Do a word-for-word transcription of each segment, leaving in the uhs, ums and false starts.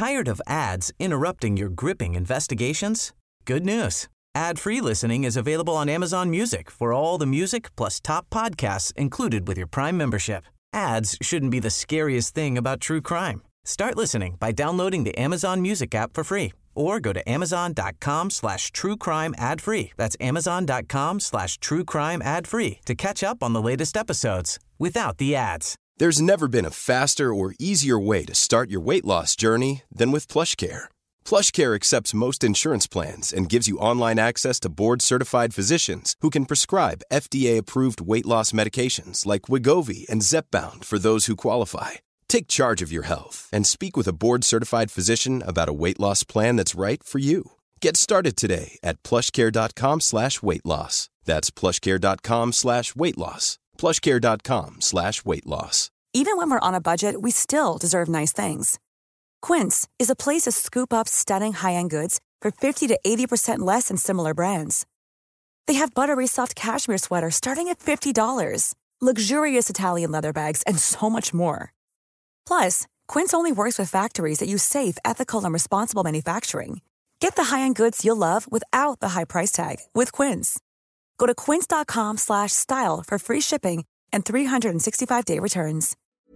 Tired of ads interrupting your gripping investigations? Good news. Ad-free listening is available on Amazon Music for all the music plus top podcasts included with your Prime membership. Ads shouldn't be the scariest thing about true crime. Start listening by downloading the Amazon Music app for free or go to amazon.com slash true crime ad free. That's amazon.com slash true crime ad free to catch up on the latest episodes without the ads. There's never been a faster or easier way to start your weight loss journey than with PlushCare. PlushCare accepts most insurance plans and gives you online access to board-certified physicians who can prescribe F D A-approved weight loss medications like Wegovy and Zepbound for those who qualify. Take charge of your health and speak with a board-certified physician about a weight loss plan that's right for you. Get started today at plushcare.com slash weight loss. That's plushcare.com slash weight loss. plushcare.com slash weight loss. Even when we're on a budget, we still deserve nice things. Quince is a place to scoop up stunning high-end goods for fifty to eighty percent less than similar brands. They have buttery soft cashmere sweaters starting at fifty dollars, luxurious Italian leather bags, and so much more. Plus, Quince only works with factories that use safe, ethical, and responsible manufacturing. Get the high-end goods you'll love without the high price tag with Quince. Go to quince.com slash style for free shipping and three sixty-five day returns.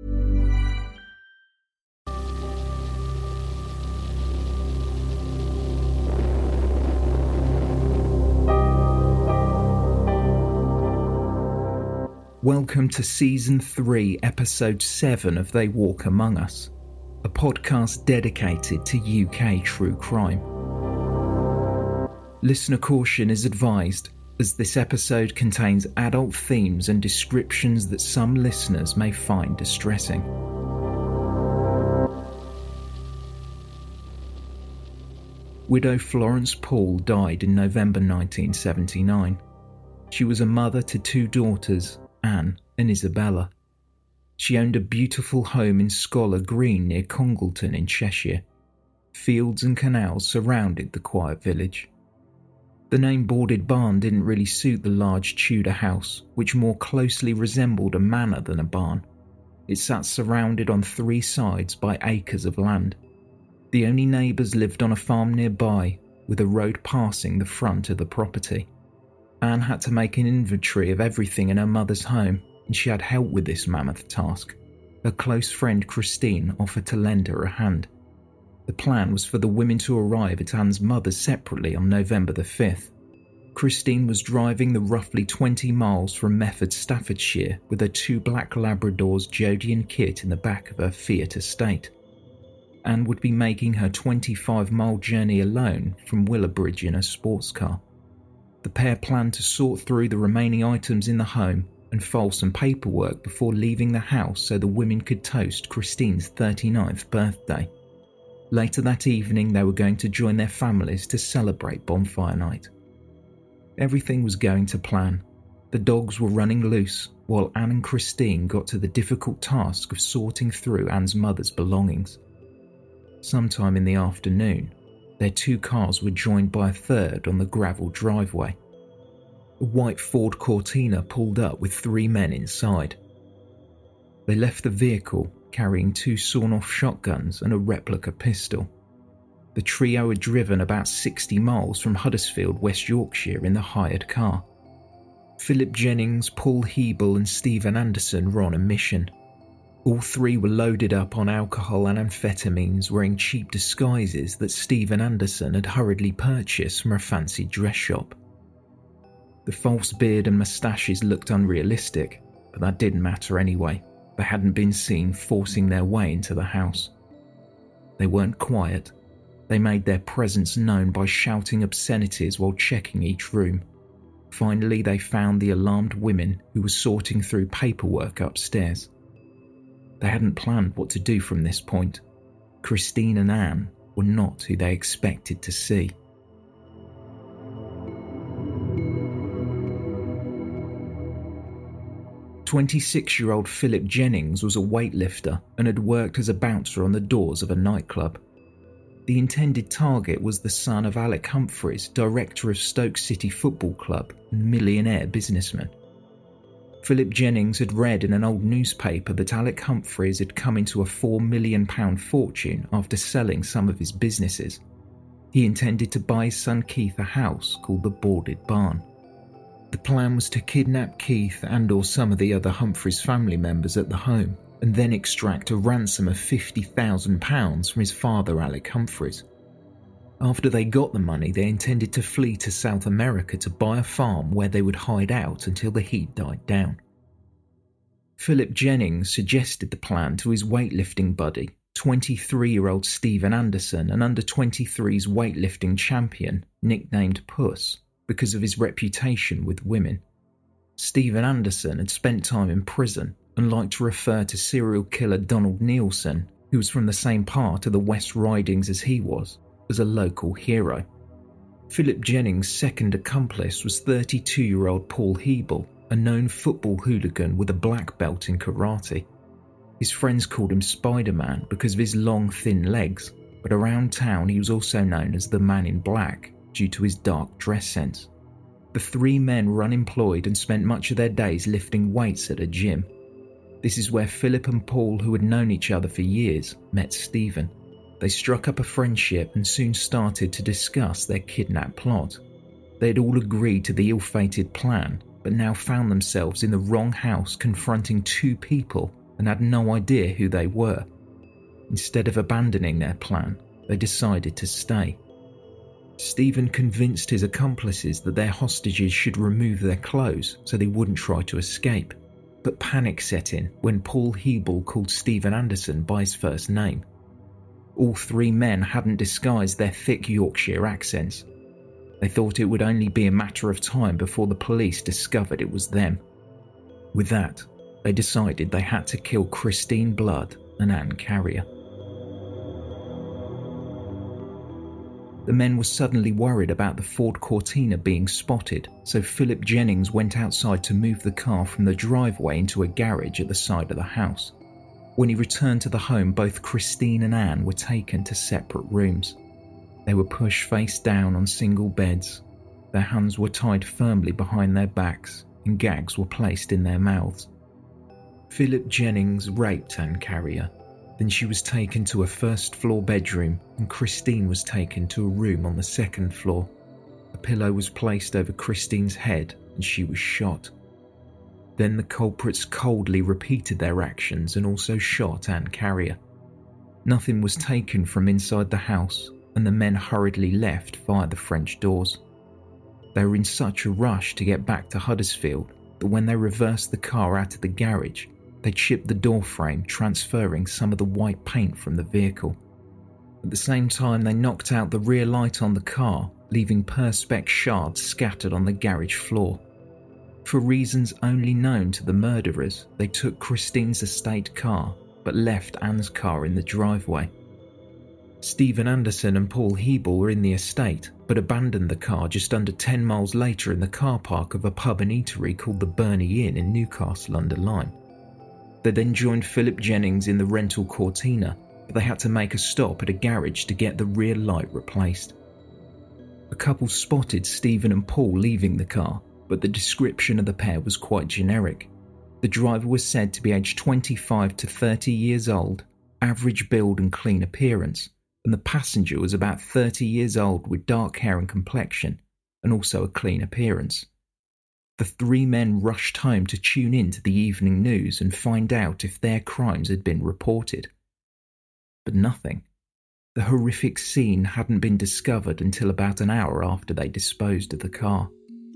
Welcome to Season three, Episode seven of They Walk Among Us, a podcast dedicated to U K true crime. Listener caution is advised, as this episode contains adult themes and descriptions that some listeners may find distressing. Widow Florence Paul died in November nineteen seventy-nine. She was a mother to two daughters, Anne and Isabella. She owned a beautiful home in Scholar Green near Congleton in Cheshire. Fields and canals surrounded the quiet village. The name Boarded Barn didn't really suit the large Tudor house, which more closely resembled a manor than a barn. It sat surrounded on three sides by acres of land. The only neighbours lived on a farm nearby, with a road passing the front of the property. Anne had to make an inventory of everything in her mother's home, and she had help with this mammoth task. Her close friend Christine offered to lend her a hand. The plan was for the women to arrive at Anne's mother separately on November the fifth. Christine was driving the roughly twenty miles from Mefford, Staffordshire, with her two black Labradors Jodie and Kit in the back of her Fiat estate. Anne would be making her twenty-five mile journey alone from Willowbridge in her sports car. The pair planned to sort through the remaining items in the home and file some paperwork before leaving the house so the women could toast Christine's thirty-ninth birthday. Later that evening, they were going to join their families to celebrate bonfire night. Everything was going to plan. The dogs were running loose, while Anne and Christine got to the difficult task of sorting through Anne's mother's belongings. Sometime in the afternoon, their two cars were joined by a third on the gravel driveway. A white Ford Cortina pulled up with three men inside. They left the vehicle carrying two sawn-off shotguns and a replica pistol. The trio had driven about sixty miles from Huddersfield, West Yorkshire in the hired car. Philip Jennings, Paul Hebel and Stephen Anderson were on a mission. All three were loaded up on alcohol and amphetamines, wearing cheap disguises that Stephen Anderson had hurriedly purchased from a fancy dress shop. The false beard and moustaches looked unrealistic, but that didn't matter anyway. They hadn't been seen forcing their way into the house. They weren't quiet. They made their presence known by shouting obscenities while checking each room. Finally, they found the alarmed women who were sorting through paperwork upstairs. They hadn't planned what to do from this point. Christine and Anne were not who they expected to see. twenty-six-year-old Philip Jennings was a weightlifter and had worked as a bouncer on the doors of a nightclub. The intended target was the son of Alec Humphreys, director of Stoke City Football Club and millionaire businessman. Philip Jennings had read in an old newspaper that Alec Humphreys had come into a four million pound fortune after selling some of his businesses. He intended to buy his son Keith a house called the Boarded Barn. The plan was to kidnap Keith and or some of the other Humphreys family members at the home and then extract a ransom of fifty thousand pounds from his father Alec Humphreys. After they got the money, they intended to flee to South America to buy a farm where they would hide out until the heat died down. Philip Jennings suggested the plan to his weightlifting buddy, twenty-three-year-old Stephen Anderson, an under twenty-threes weightlifting champion nicknamed Puss because of his reputation with women. Stephen Anderson had spent time in prison and liked to refer to serial killer Donald Nielsen, who was from the same part of the West Ridings as he was, as a local hero. Philip Jennings' second accomplice was thirty-two-year-old Paul Hebel, a known football hooligan with a black belt in karate. His friends called him Spider-Man because of his long, thin legs, but around town he was also known as the Man in Black due to his dark dress sense. The three men were unemployed and spent much of their days lifting weights at a gym. This is where Philip and Paul, who had known each other for years, met Stephen. They struck up a friendship and soon started to discuss their kidnap plot. They had all agreed to the ill-fated plan, but now found themselves in the wrong house confronting two people and had no idea who they were. Instead of abandoning their plan, they decided to stay. Stephen convinced his accomplices that their hostages should remove their clothes so they wouldn't try to escape, but panic set in when Paul Hebel called Stephen Anderson by his first name. All three men hadn't disguised their thick Yorkshire accents. They thought it would only be a matter of time before the police discovered it was them. With that, they decided they had to kill Christine Blood and Anne Carrier. The men were suddenly worried about the Ford Cortina being spotted, so Philip Jennings went outside to move the car from the driveway into a garage at the side of the house. When he returned to the home, both Christine and Anne were taken to separate rooms. They were pushed face down on single beds. Their hands were tied firmly behind their backs and gags were placed in their mouths. Philip Jennings raped Anne Carrier. Then she was taken to a first-floor bedroom and Christine was taken to a room on the second floor. A pillow was placed over Christine's head and she was shot. Then the culprits coldly repeated their actions and also shot Anne Carrier. Nothing was taken from inside the house and the men hurriedly left via the French doors. They were in such a rush to get back to Huddersfield that when they reversed the car out of the garage, they chipped the door frame, transferring some of the white paint from the vehicle. At the same time, they knocked out the rear light on the car, leaving Perspex shards scattered on the garage floor. For reasons only known to the murderers, they took Christine's estate car, but left Anne's car in the driveway. Stephen Anderson and Paul Hebel were in the estate, but abandoned the car just under ten miles later in the car park of a pub and eatery called the Burney Inn in Newcastle under Lyme. They then joined Philip Jennings in the rental Cortina, but they had to make a stop at a garage to get the rear light replaced. A couple spotted Stephen and Paul leaving the car, but the description of the pair was quite generic. The driver was said to be aged twenty-five to thirty years old, average build and clean appearance, and the passenger was about thirty years old with dark hair and complexion, and also a clean appearance. The three men rushed home to tune in to the evening news and find out if their crimes had been reported. But nothing. The horrific scene hadn't been discovered until about an hour after they disposed of the car.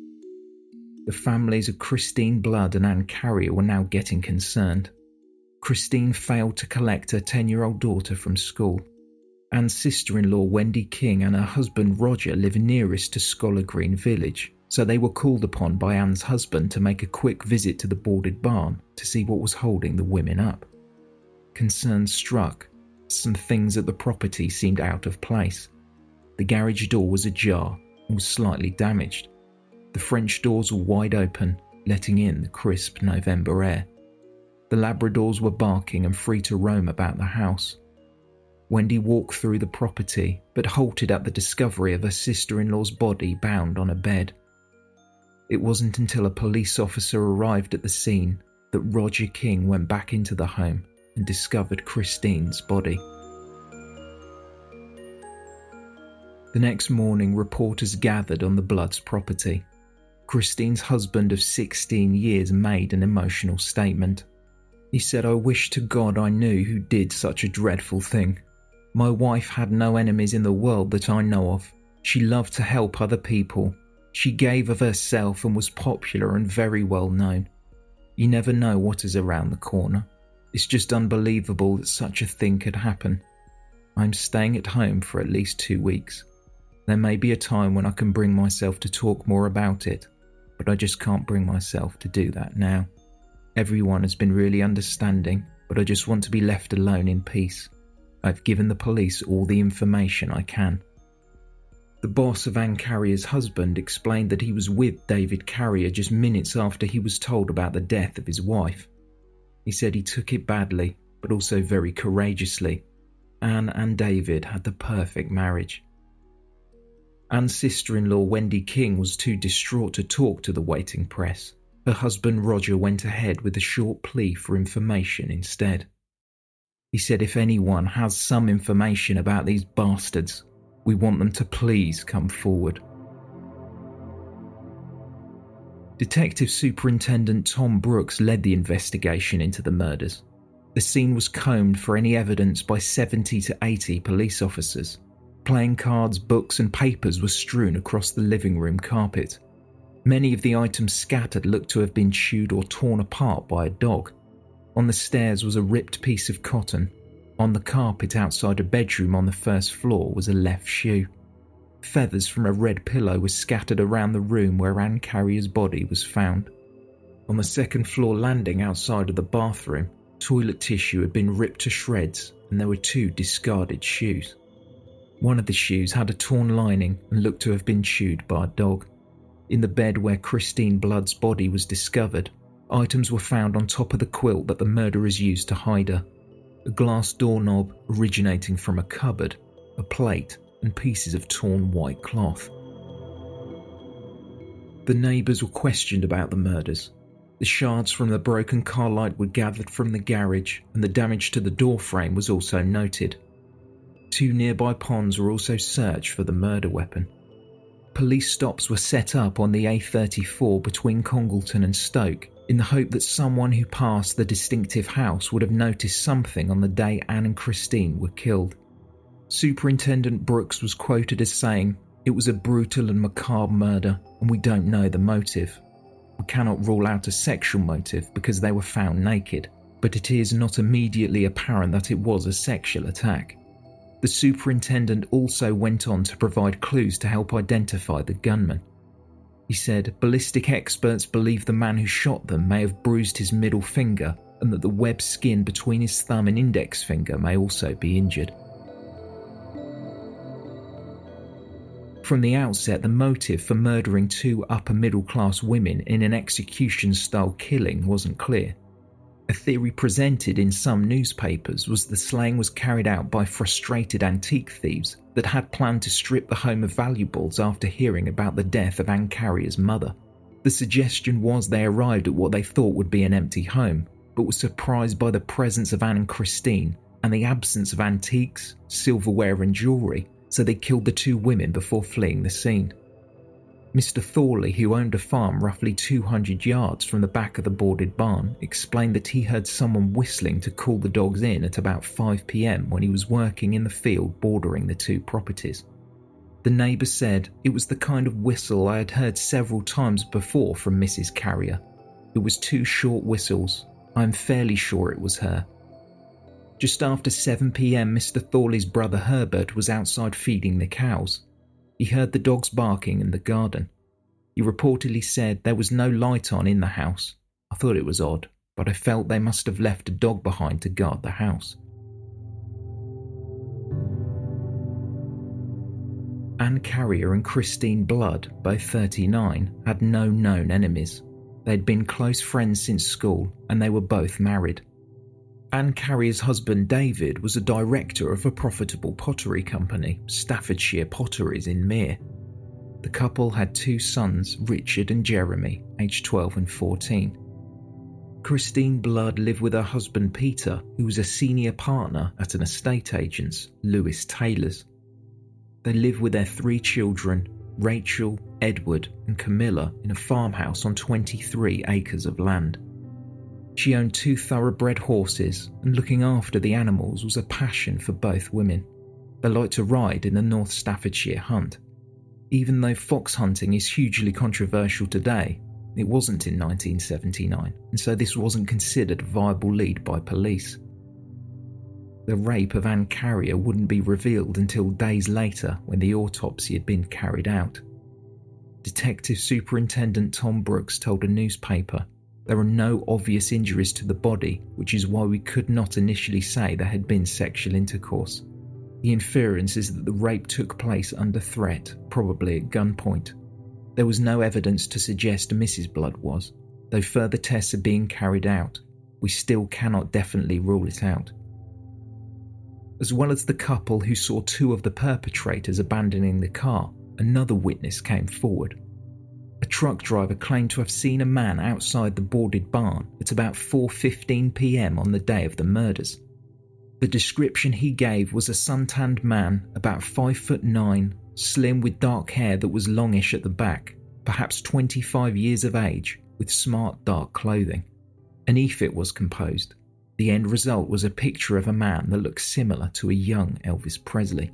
The families of Christine Blood and Anne Carrier were now getting concerned. Christine failed to collect her ten-year-old daughter from school. Anne's sister-in-law Wendy King and her husband Roger live nearest to Scholar Green Village, so they were called upon by Anne's husband to make a quick visit to the Boarded Barn to see what was holding the women up. Concern struck. Some things at the property seemed out of place. The garage door was ajar and was slightly damaged. The French doors were wide open, letting in the crisp November air. The Labradors were barking and free to roam about the house. Wendy walked through the property, but halted at the discovery of her sister-in-law's body bound on a bed. It wasn't until a police officer arrived at the scene that Roger King went back into the home and discovered Christine's body. The next morning, reporters gathered on the Bloods' property. Christine's husband of sixteen years made an emotional statement. He said, "I wish to God I knew who did such a dreadful thing. My wife had no enemies in the world that I know of. She loved to help other people. She gave of herself and was popular and very well known. You never know what is around the corner. It's just unbelievable that such a thing could happen. I'm staying at home for at least two weeks. There may be a time when I can bring myself to talk more about it, but I just can't bring myself to do that now. Everyone has been really understanding, but I just want to be left alone in peace. I've given the police all the information I can." The boss of Anne Carrier's husband explained that he was with David Carrier just minutes after he was told about the death of his wife. He said he took it badly, but also very courageously. Anne and David had the perfect marriage. Anne's sister-in-law Wendy King was too distraught to talk to the waiting press. Her husband Roger went ahead with a short plea for information instead. He said if anyone has some information about these bastards, we want them to please come forward. Detective Superintendent Tom Brooks led the investigation into the murders. The scene was combed for any evidence by seventy to eighty police officers. Playing cards, books and papers were strewn across the living room carpet. Many of the items scattered looked to have been chewed or torn apart by a dog. On the stairs was a ripped piece of cotton. On the carpet outside a bedroom on the first floor was a left shoe. Feathers from a red pillow were scattered around the room where Anne Carrier's body was found. On the second floor landing outside of the bathroom, toilet tissue had been ripped to shreds and there were two discarded shoes. One of the shoes had a torn lining and looked to have been chewed by a dog. In the bed where Christine Blood's body was discovered, items were found on top of the quilt that the murderers used to hide her. A glass doorknob originating from a cupboard, a plate, and pieces of torn white cloth. The neighbours were questioned about the murders. The shards from the broken car light were gathered from the garage, and the damage to the door frame was also noted. Two nearby ponds were also searched for the murder weapon. Police stops were set up on the A thirty-four between Congleton and Stoke in the hope that someone who passed the distinctive house would have noticed something on the day Anne and Christine were killed. Superintendent Brooks was quoted as saying, "It was a brutal and macabre murder, and we don't know the motive. We cannot rule out a sexual motive because they were found naked, but it is not immediately apparent that it was a sexual attack." The superintendent also went on to provide clues to help identify the gunman. He said, "Ballistic experts believe the man who shot them may have bruised his middle finger and that the webbed skin between his thumb and index finger may also be injured." From the outset, the motive for murdering two upper-middle-class women in an execution-style killing wasn't clear. A theory presented in some newspapers was the slaying was carried out by frustrated antique thieves that had planned to strip the home of valuables after hearing about the death of Anne Carrier's mother. The suggestion was they arrived at what they thought would be an empty home, but were surprised by the presence of Anne and Christine and the absence of antiques, silverware and jewellery, so they killed the two women before fleeing the scene. Mister Thorley, who owned a farm roughly two hundred yards from the back of the boarded barn, explained that he heard someone whistling to call the dogs in at about five p m when he was working in the field bordering the two properties. The neighbour said, "It was the kind of whistle I had heard several times before from Missus Carrier. It was two short whistles. I am fairly sure it was her." Just after seven p m, Mister Thorley's brother Herbert was outside feeding the cows. He heard the dogs barking in the garden. He reportedly said, "There was no light on in the house. I thought it was odd, but I felt they must have left a dog behind to guard the house." Anne Carrier and Christine Blood, both thirty-nine, had no known enemies. They'd been close friends since school, and they were both married. Anne Carrier's husband David was a director of a profitable pottery company, Staffordshire Potteries in Mere. The couple had two sons, Richard and Jeremy, aged twelve and fourteen. Christine Blood lived with her husband Peter, who was a senior partner at an estate agent's, Lewis Taylor's. They lived with their three children, Rachel, Edward and Camilla, in a farmhouse on twenty-three acres of land. She owned two thoroughbred horses, and looking after the animals was a passion for both women. They liked to ride in the North Staffordshire Hunt. Even though fox hunting is hugely controversial today, it wasn't in nineteen seventy-nine, and so this wasn't considered a viable lead by police. The rape of Anne Carrier wouldn't be revealed until days later when the autopsy had been carried out. Detective Superintendent Tom Brooks told a newspaper, "There are no obvious injuries to the body, which is why we could not initially say there had been sexual intercourse. The inference is that the rape took place under threat, probably at gunpoint. There was no evidence to suggest Missus Blood was, though further tests are being carried out. We still cannot definitely rule it out." As well as the couple who saw two of the perpetrators abandoning the car, another witness came forward. A truck driver claimed to have seen a man outside the boarded barn at about four fifteen p m on the day of the murders. The description he gave was a suntanned man, about five foot nine, slim with dark hair that was longish at the back, perhaps twenty-five years of age, with smart dark clothing. An E F I T was composed. The end result was a picture of a man that looked similar to a young Elvis Presley.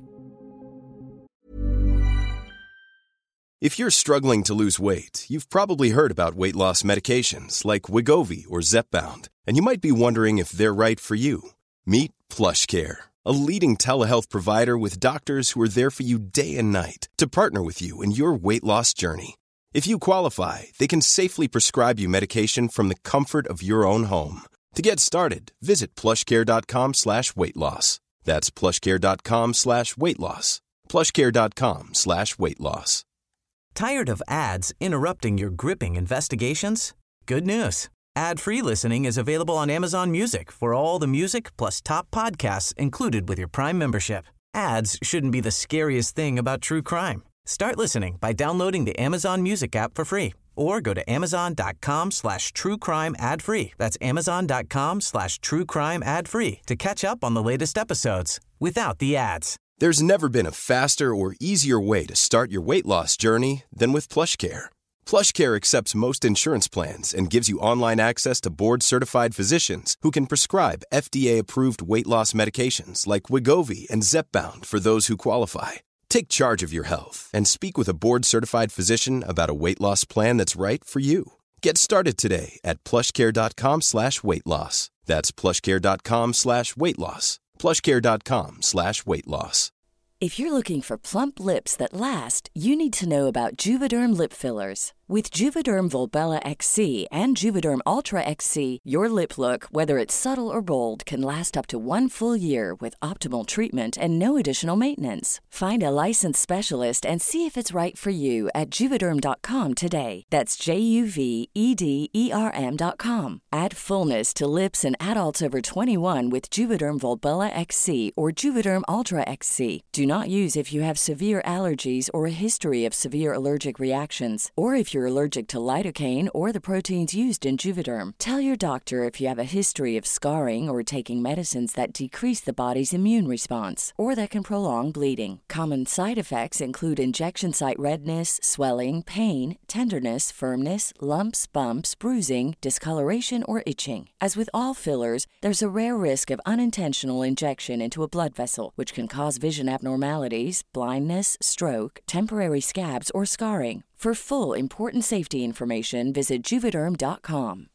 If you're struggling to lose weight, you've probably heard about weight loss medications like Wegovy or Zepbound, and you might be wondering if they're right for you. Meet PlushCare, a leading telehealth provider with doctors who are there for you day and night to partner with you in your weight loss journey. If you qualify, they can safely prescribe you medication from the comfort of your own home. To get started, visit plushcare.com slash weight loss. That's plushcare.com slash weight loss. plushcare.com slash weight loss. Tired of ads interrupting your gripping investigations? Good news. Ad-free listening is available on Amazon Music for all the music plus top podcasts included with your Prime membership. Ads shouldn't be the scariest thing about true crime. Start listening by downloading the Amazon Music app for free or go to amazon.com slash true crime ad free. That's amazon.com slash true crime ad free to catch up on the latest episodes without the ads. There's never been a faster or easier way to start your weight loss journey than with PlushCare. PlushCare accepts most insurance plans and gives you online access to board-certified physicians who can prescribe F D A-approved weight loss medications like Wegovy and Zepbound for those who qualify. Take charge of your health and speak with a board-certified physician about a weight loss plan that's right for you. Get started today at plushcare.com slash weight loss. That's plushcare.com slash weight loss. plushcare.com slash weight loss. If you're looking for plump lips that last, you need to know about Juvederm lip fillers. With Juvederm Volbella X C and Juvederm Ultra X C, your lip look, whether it's subtle or bold, can last up to one full year with optimal treatment and no additional maintenance. Find a licensed specialist and see if it's right for you at Juvederm dot com today. That's J U V E D E R M dot com. Add fullness to lips in adults over twenty-one with Juvederm Volbella X C or Juvederm Ultra X C. Do not use if you have severe allergies or a history of severe allergic reactions, or if you're allergic to lidocaine or the proteins used in Juvederm. Tell your doctor if you have a history of scarring or taking medicines that decrease the body's immune response or that can prolong bleeding. Common side effects include injection site redness, swelling, pain, tenderness, firmness, lumps, bumps, bruising, discoloration, or itching. As with all fillers, there's a rare risk of unintentional injection into a blood vessel, which can cause vision abnormalities, blindness, stroke, temporary scabs, or scarring. For full important safety information, visit Juvederm dot com.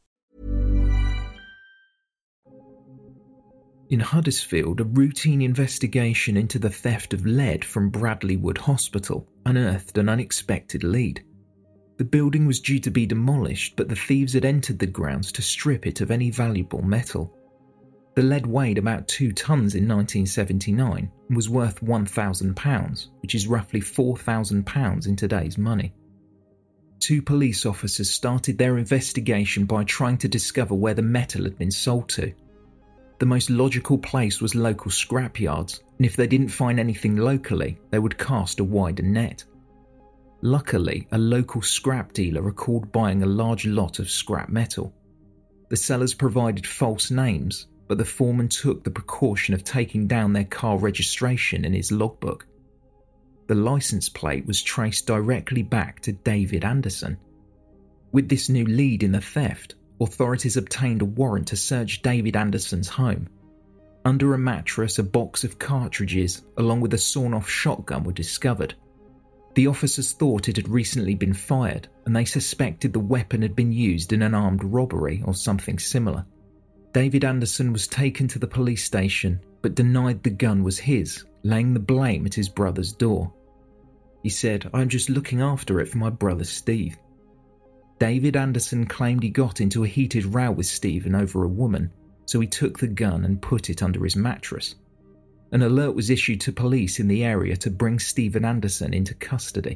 In Huddersfield, a routine investigation into the theft of lead from Bradley Wood Hospital unearthed an unexpected lead. The building was due to be demolished, but the thieves had entered the grounds to strip it of any valuable metal. The lead weighed about two tons in nineteen seventy-nine and was worth one thousand pounds, which is roughly four thousand pounds in today's money. Two police officers started their investigation by trying to discover where the metal had been sold to. The most logical place was local scrapyards, and if they didn't find anything locally, they would cast a wider net. Luckily, a local scrap dealer recalled buying a large lot of scrap metal. The sellers provided false names, but the foreman took the precaution of taking down their car registration in his logbook. The license plate was traced directly back to David Anderson. With this new lead in the theft, authorities obtained a warrant to search David Anderson's home. Under a mattress, a box of cartridges, along with a sawn-off shotgun, were discovered. The officers thought it had recently been fired, and they suspected the weapon had been used in an armed robbery or something similar. David Anderson was taken to the police station, but denied the gun was his, laying the blame at his brother's door. He said, "I'm just looking after it for my brother Steve." David Anderson claimed he got into a heated row with Stephen over a woman, so he took the gun and put it under his mattress. An alert was issued to police in the area to bring Stephen Anderson into custody.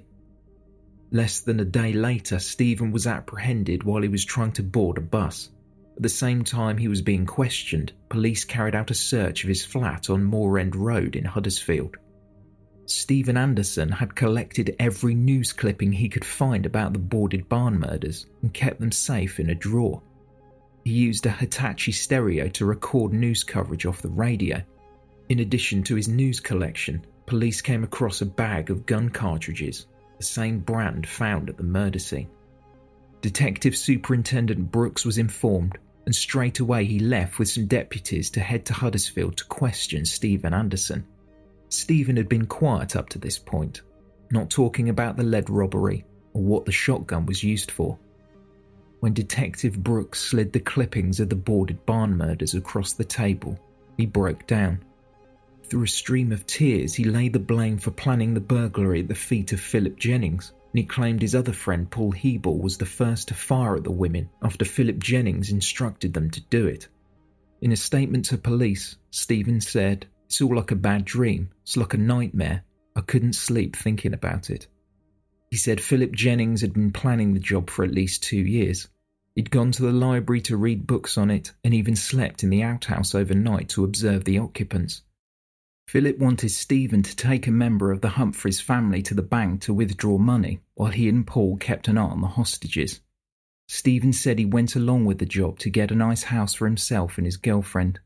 Less than a day later, Stephen was apprehended while he was trying to board a bus. At the same time he was being questioned, police carried out a search of his flat on Moor End Road in Huddersfield. Stephen Anderson had collected every news clipping he could find about the boarded barn murders and kept them safe in a drawer. He used a Hitachi stereo to record news coverage off the radio. In addition to his news collection, police came across a bag of gun cartridges, the same brand found at the murder scene. Detective Superintendent Brooks was informed, and straight away he left with some deputies to head to Huddersfield to question Stephen Anderson. Stephen had been quiet up to this point, not talking about the lead robbery or what the shotgun was used for. When Detective Brooks slid the clippings of the boarded barn murders across the table, he broke down. Through a stream of tears, he laid the blame for planning the burglary at the feet of Philip Jennings, and he claimed his other friend Paul Hebel was the first to fire at the women after Philip Jennings instructed them to do it. In a statement to police, Stephen said, "It's all like a bad dream. It's like a nightmare. I couldn't sleep thinking about it." He said Philip Jennings had been planning the job for at least two years. He'd gone to the library to read books on it and even slept in the outhouse overnight to observe the occupants. Philip wanted Stephen to take a member of the Humphreys family to the bank to withdraw money, while he and Paul kept an eye on the hostages. Stephen said he went along with the job to get a nice house for himself and his girlfriend.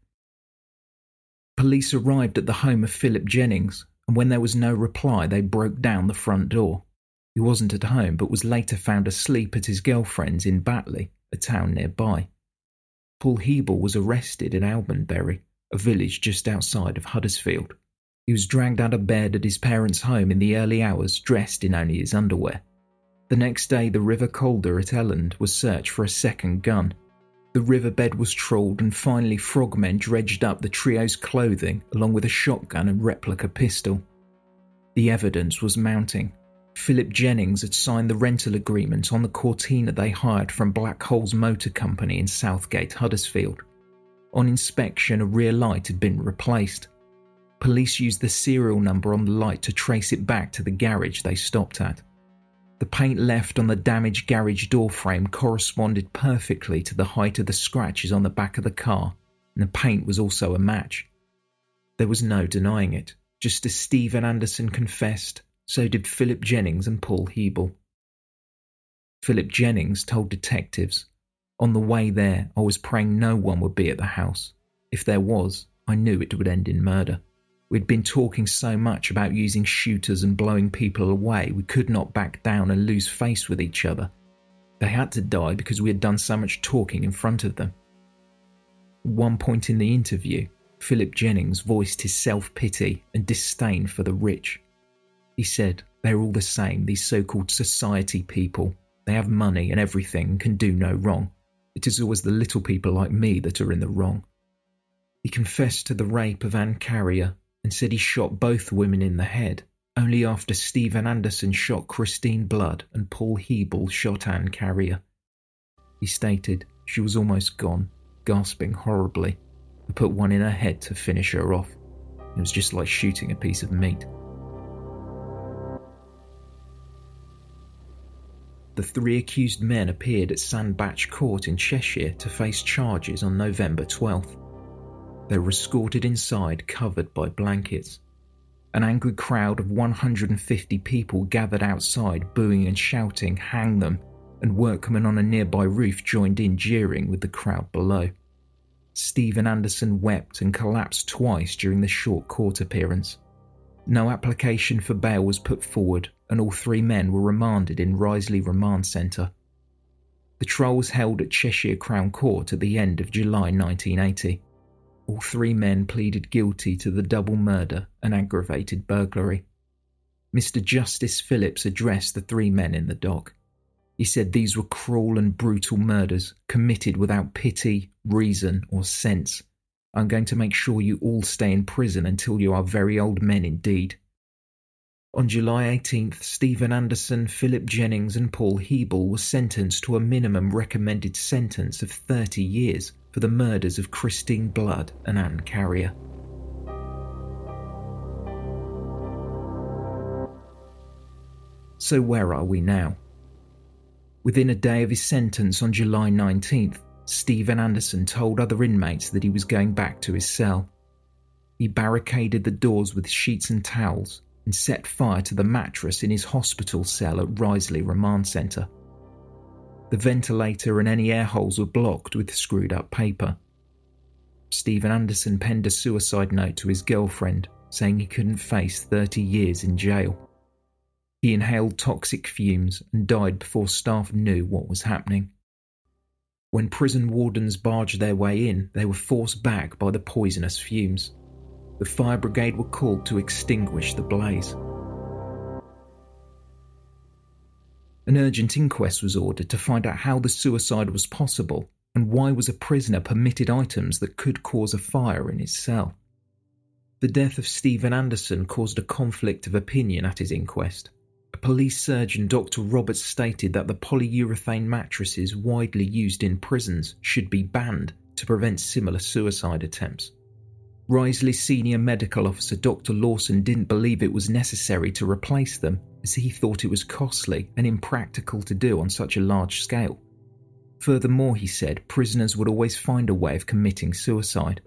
Police arrived at the home of Philip Jennings, and when there was no reply, they broke down the front door. He wasn't at home, but was later found asleep at his girlfriend's in Batley, a town nearby. Paul Hebel was arrested in Albanbury, a village just outside of Huddersfield. He was dragged out of bed at his parents' home in the early hours, dressed in only his underwear. The next day, the River Calder at Elland was searched for a second gun. The riverbed was trawled, and finally frogmen dredged up the trio's clothing along with a shotgun and replica pistol. The evidence was mounting. Philip Jennings had signed the rental agreement on the Cortina they hired from Black Holes Motor Company in Southgate, Huddersfield. On inspection, a rear light had been replaced. Police used the serial number on the light to trace it back to the garage they stopped at. The paint left on the damaged garage door frame corresponded perfectly to the height of the scratches on the back of the car, and the paint was also a match. There was no denying it. Just as Stephen Anderson confessed, so did Philip Jennings and Paul Hebel. Philip Jennings told detectives, "On the way there, I was praying no one would be at the house. If there was, I knew it would end in murder. We'd been talking so much about using shooters and blowing people away, we could not back down and lose face with each other. They had to die because we had done so much talking in front of them." At one point in the interview, Philip Jennings voiced his self-pity and disdain for the rich. He said, "They're all the same, these so-called society people. They have money and everything and can do no wrong. It is always the little people like me that are in the wrong." He confessed to the rape of Anne Carrier and said he shot both women in the head, only after Stephen Anderson shot Christine Blood and Paul Hebel shot Anne Carrier. He stated she was almost gone, gasping horribly. I put one in her head to finish her off. It was just like shooting a piece of meat. The three accused men appeared at Sandbach Court in Cheshire to face charges on November twelfth. They were escorted inside, covered by blankets. An angry crowd of one hundred fifty people gathered outside, booing and shouting, "Hang them," and workmen on a nearby roof joined in, jeering with the crowd below. Stephen Anderson wept and collapsed twice during the short court appearance. No application for bail was put forward, and all three men were remanded in Risley Remand Centre. The trial was held at Cheshire Crown Court at the end of July nineteen eighty. All three men pleaded guilty to the double murder and aggravated burglary. Mister Justice Phillips addressed the three men in the dock. He said these were cruel and brutal murders committed without pity, reason or sense. I'm going to make sure you all stay in prison until you are very old men indeed. On July eighteenth, Stephen Anderson, Philip Jennings and Paul Hebel were sentenced to a minimum recommended sentence of thirty years for the murders of Christine Blood and Anne Carrier. So where are we now? Within a day of his sentence on July nineteenth, Stephen Anderson told other inmates that he was going back to his cell. He barricaded the doors with sheets and towels and set fire to the mattress in his hospital cell at Risley Remand Centre. The ventilator and any air holes were blocked with screwed up paper. Stephen Anderson penned a suicide note to his girlfriend, saying he couldn't face thirty years in jail. He inhaled toxic fumes and died before staff knew what was happening. When prison wardens barged their way in, they were forced back by the poisonous fumes. The fire brigade were called to extinguish the blaze. An urgent inquest was ordered to find out how the suicide was possible and why was a prisoner permitted items that could cause a fire in his cell. The death of Stephen Anderson caused a conflict of opinion at his inquest. A police surgeon, Doctor Roberts, stated that the polyurethane mattresses widely used in prisons should be banned to prevent similar suicide attempts. Risley's senior medical officer, Doctor Lawson, didn't believe it was necessary to replace them, as he thought it was costly and impractical to do on such a large scale. Furthermore, he said, prisoners would always find a way of committing suicide.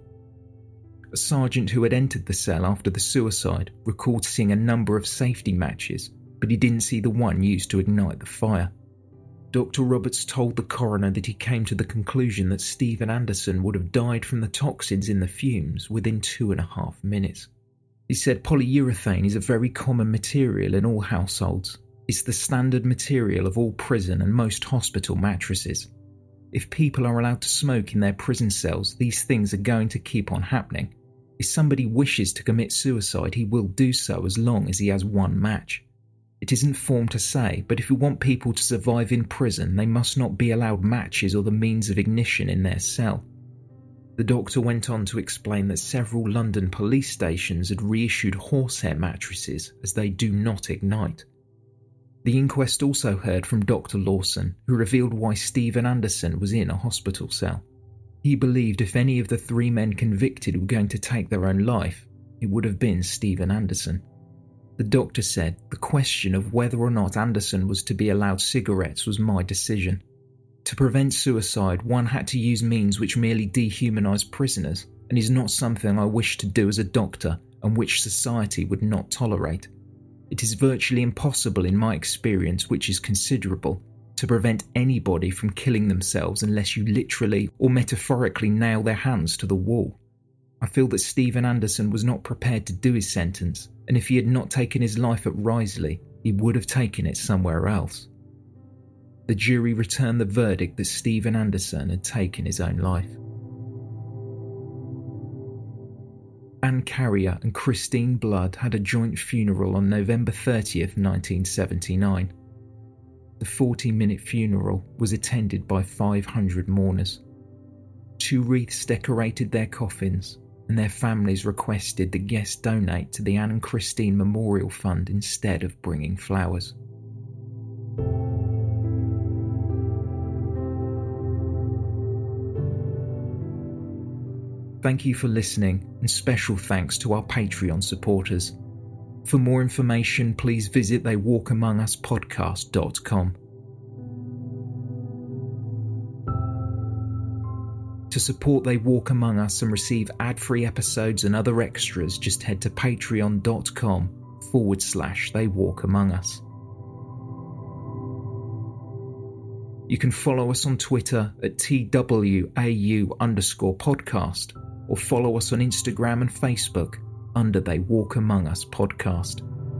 A sergeant who had entered the cell after the suicide recalled seeing a number of safety matches, but he didn't see the one used to ignite the fire. Doctor Roberts told the coroner that he came to the conclusion that Stephen Anderson would have died from the toxins in the fumes within two and a half minutes. He said polyurethane is a very common material in all households. It's the standard material of all prison and most hospital mattresses. If people are allowed to smoke in their prison cells, these things are going to keep on happening. If somebody wishes to commit suicide, he will do so as long as he has one match. It isn't form to say, but if we want people to survive in prison, they must not be allowed matches or the means of ignition in their cell. The doctor went on to explain that several London police stations had reissued horsehair mattresses as they do not ignite. The inquest also heard from Doctor Lawson, who revealed why Stephen Anderson was in a hospital cell. He believed if any of the three men convicted were going to take their own life, it would have been Stephen Anderson. The doctor said the question of whether or not Anderson was to be allowed cigarettes was my decision. To prevent suicide, one had to use means which merely dehumanise prisoners, and is not something I wish to do as a doctor and which society would not tolerate. It is virtually impossible in my experience, which is considerable, to prevent anybody from killing themselves unless you literally or metaphorically nail their hands to the wall. I feel that Stephen Anderson was not prepared to do his sentence, and if he had not taken his life at Risley, he would have taken it somewhere else. The jury returned the verdict that Stephen Anderson had taken his own life. Anne Carrier and Christine Blood had a joint funeral on November thirtieth, nineteen seventy-nine. The forty-minute funeral was attended by five hundred mourners. Two wreaths decorated their coffins, and their families requested that guests donate to the Anne and Christine Memorial Fund instead of bringing flowers. Thank you for listening, and special thanks to our Patreon supporters. For more information, please visit they walk among us podcast dot com. To support They Walk Among Us and receive ad-free episodes and other extras, just head to patreon.com forward slash They Walk Among Us. You can follow us on Twitter at T W A U underscore podcast, or follow us on Instagram and Facebook under They Walk Among Us podcast.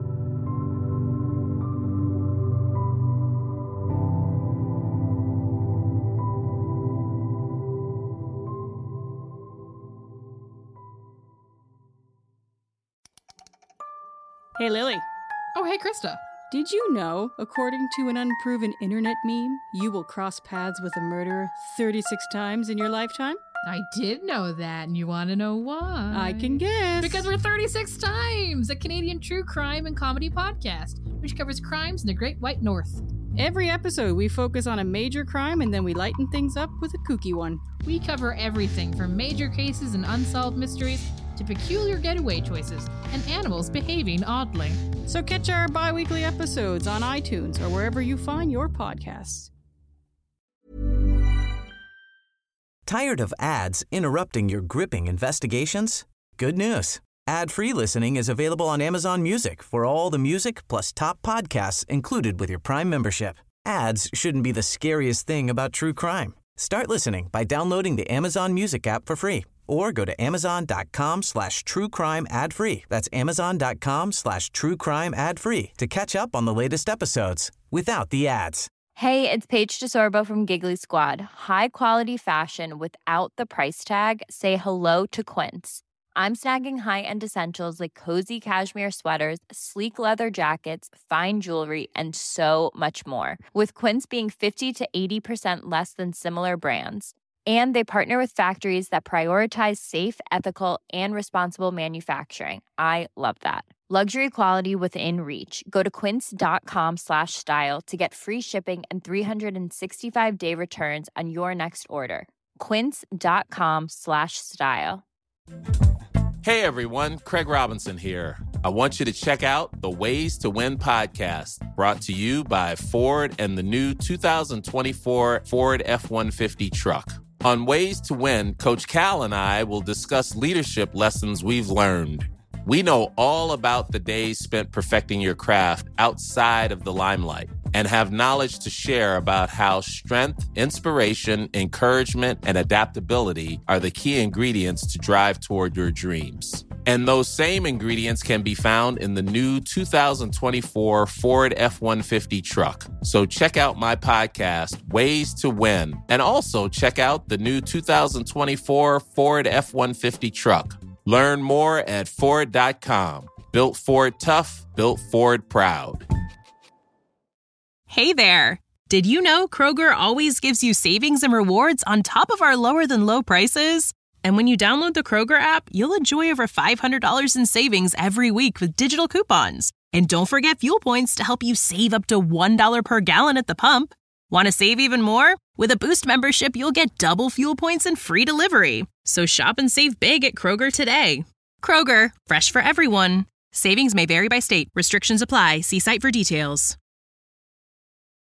Hey, Lily. Oh, hey, Krista. Did you know, according to an unproven internet meme, you will cross paths with a murderer thirty-six times in your lifetime? I did know that, and you want to know why? I can guess. Because we're thirty-six Times, a Canadian true crime and comedy podcast, which covers crimes in the Great White North. Every episode, we focus on a major crime, and then we lighten things up with a kooky one. We cover everything from major cases and unsolved mysteries to peculiar getaway choices and animals behaving oddly. So catch our bi-weekly episodes on iTunes or wherever you find your podcasts. Tired of ads interrupting your gripping investigations? Good news. Ad-free listening is available on Amazon Music for all the music plus top podcasts included with your Prime membership. Ads shouldn't be the scariest thing about true crime. Start listening by downloading the Amazon Music app for free or go to amazon.com slash true crime ad free. That's amazon.com slash true crime ad free to catch up on the latest episodes without the ads. Hey, it's Paige DeSorbo from Giggly Squad. High quality fashion without the price tag. Say hello to Quince. I'm snagging high-end essentials like cozy cashmere sweaters, sleek leather jackets, fine jewelry, and so much more. With Quince being fifty to eighty percent less than similar brands. And they partner with factories that prioritize safe, ethical, and responsible manufacturing. I love that. Luxury quality within reach. Go to quince.com slash style to get free shipping and three sixty-five day returns on your next order. Quince.com slash style. Hey everyone, Craig Robinson here. I want you to check out the Ways to Win podcast, brought to you by Ford and the new two thousand twenty-four Ford F one fifty truck. On Ways to Win, Coach Cal and I will discuss leadership lessons we've learned. We know all about the days spent perfecting your craft outside of the limelight and have knowledge to share about how strength, inspiration, encouragement, and adaptability are the key ingredients to drive toward your dreams. And those same ingredients can be found in the new two thousand twenty-four Ford F one fifty truck. So check out my podcast, Ways to Win, and also check out the new two thousand twenty-four Ford F one fifty truck. Learn more at Ford dot com. Built Ford tough, built Ford proud. Hey there. Did you know Kroger always gives you savings and rewards on top of our lower than low prices? And when you download the Kroger app, you'll enjoy over five hundred dollars in savings every week with digital coupons. And don't forget fuel points to help you save up to one dollar per gallon at the pump. Want to save even more? With a Boost membership, you'll get double fuel points and free delivery. So shop and save big at Kroger today. Kroger, fresh for everyone. Savings may vary by state. Restrictions apply. See site for details.